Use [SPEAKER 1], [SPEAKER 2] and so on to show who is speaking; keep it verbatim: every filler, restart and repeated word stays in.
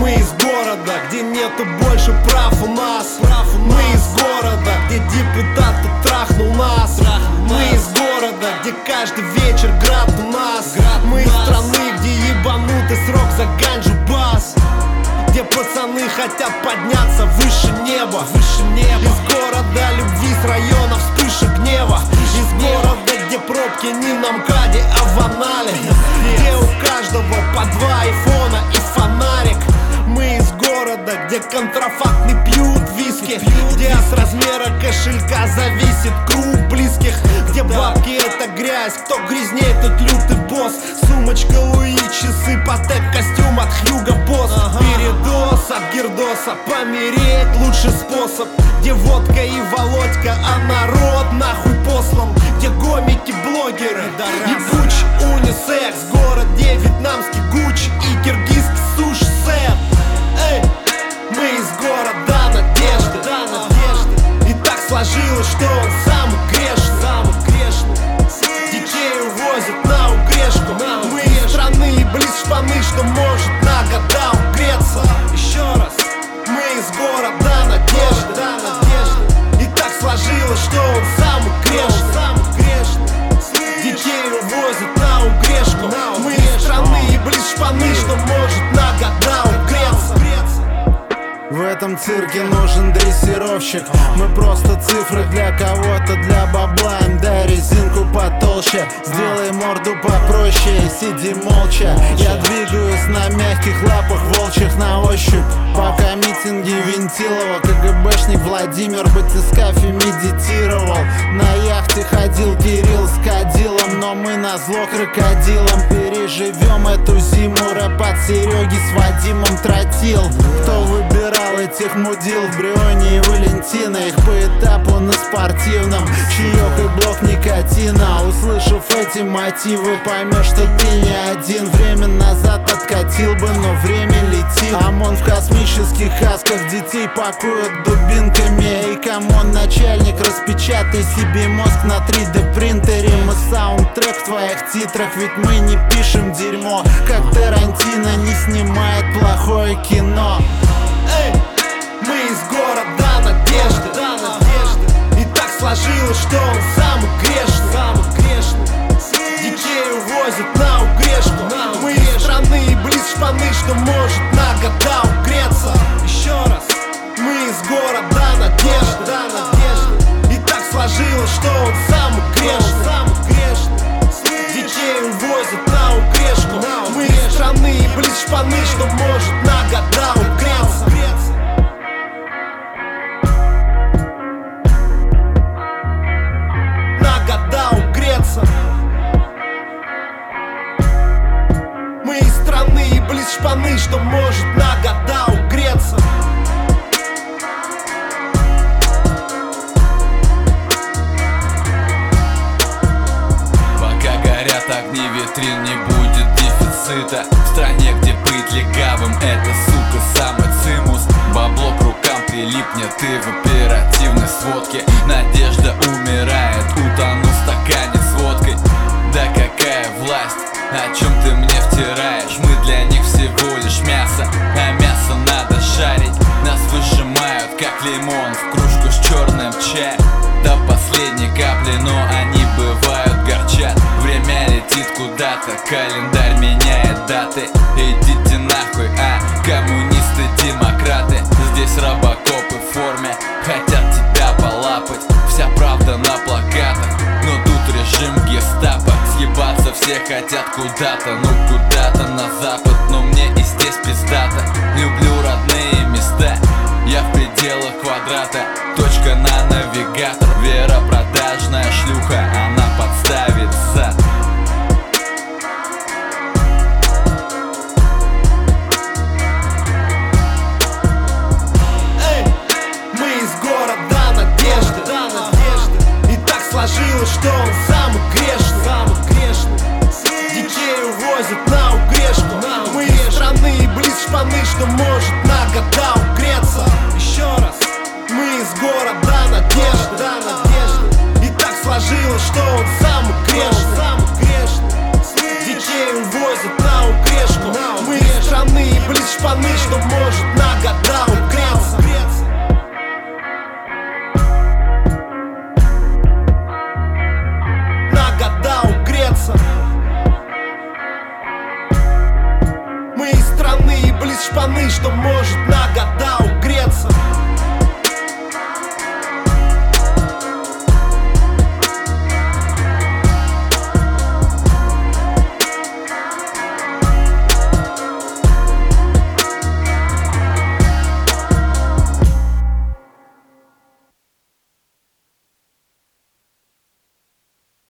[SPEAKER 1] Мы из города, где нету больше прав у нас. Мы из города, где депутат трахнул нас. Мы из города, где каждый вечер град у нас. Мы из страны, где ебанутый срок за ганджу бас, где пацаны хотят подняться выше неба. Из города любви, с района вспышек гнева. Из города, где пробки не на МКАДе, а в анале, где у каждого по два айфона и фонарик. Мы из города, где контрафакт не пьют виски, где от размера кошелька зависит круг близких, где бабки это грязь, кто грязнее, тот лютый босс. Сумочка Луи, часы, Патек, костюм от Хьюго Босс. Передоз от гирдоса, помереть лучший способ. Где водка и Володька, а народ нахуй послан. Где гомики, блогеры, ебучий унисекс. Город, где вьетнамский Гуччи и киргизский суши-сет. Эй, мы из города надежды, да, надежды. И так сложилось, что он самый грешный, самый грешный. Детей увозят на угрешку. Мы из страны и близ шпаны, что может на года угреться. Еще раз, мы из города надежды, да, надежды. И так сложилось, что он самый грешный, самый грешный. Детей увозят на угрешку. Мы из страны и близ шпаны, что может на года угреться.
[SPEAKER 2] В этом цирке нужен дрессировщик. Мы просто цифры для кого-то, для бабла. Им дай резинку потолще, сделай морду попроще и сиди молча. Я двигаюсь на мягких лапах волчьих на ощупь. Пока митинги Винтилова, КГБшник Владимир батискафе медитировал. На яхте ходил Кирилл с кадилом, но мы назло крокодилам переживем эту зиму. Рэп от Сереги с Вадимом тротил. Кто выбирал этих мудил в Брионе и Валентина? Их по этапу на спортивном, чаек и блок никотина. Услышав эти мотивы, поймешь, что ты не один. Время назад откатил бы, но время летит. ОМОН в космических касках детей пакуют дубинками. Эй, камон, начальник, распечатай себе мозг на три дэ принтере. Мы саундтрек в твоих титрах, ведь мы не пишем дерьмо, как Тарантино не снимает плохое кино.
[SPEAKER 1] Эй, мы из города надежды, да, надежды. И так сложилось, что он самый грешный, самый грешный. Детей увозят на угрешку. Мы из страны и близ шпаны, что может на года угреться. Еще раз, мы из города надежды, да, надежды. И так сложилось, что он самый грешный, самый грешный. Детей увозят на угрешку. Мы из страны и близ шпаны, что может на года угреться. Мы из страны и близ шпаны, что может на года угреться.
[SPEAKER 3] Пока горят огни витрин, не будет дефицита. В стране, где быть легавым, это, сука, самый цимус. Бабло к рукам прилипнет, ты в оперативной сводке. Надежда умирает, утону в стакане с водкой. Да какая власть, о чем ты мне втираешь? Мы для них всего лишь мясо, а мясо надо жарить. Нас выжимают, как лимон, в кружку с черным чаем. До последней капли, но они бывают горчат. Время летит куда-то, календарь меняет даты. Идите нахуй, а, коммунисты-демократы. Здесь робокопы в форме, хотят тебя полапать. Вся правда на плакатах, но тут режим гестапо. Съебаться все хотят куда-то, ну куда-то на запад. Но мне и здесь пиздато, люблю родные места. Я в пределах квадрата, точка на навигатор. Вера продажная шлюха, она подставит зад.
[SPEAKER 1] Эй, мы из города надежды, да, надежды. И так сложилось, что он самый грешный, самый грешный. Детей увозят на угрешку. шпаны, что может на года угреться.